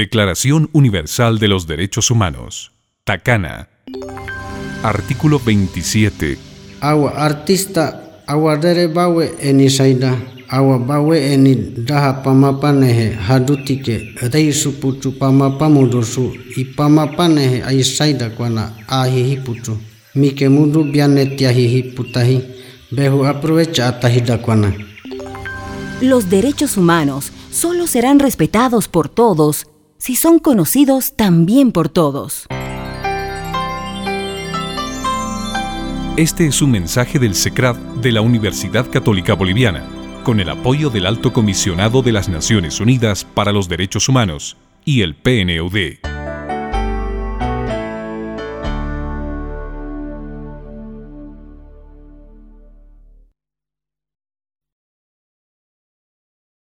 Declaración Universal de los Derechos Humanos. Tacana. Artículo 27. Agua artista aguardere bawe eni saida agua bawe eni daha pamapanehe hadutike reisu putu pamapamudosu y pamapanehe ay saida kwana ahihi putu mike mudu bianet yahihi putahi behu aprovecha atahida kwana. Los derechos humanos solo serán respetados por todos si son conocidos también por todos. Este es un mensaje del SECRAD de la Universidad Católica Boliviana, con el apoyo del Alto Comisionado de las Naciones Unidas para los Derechos Humanos y el PNUD.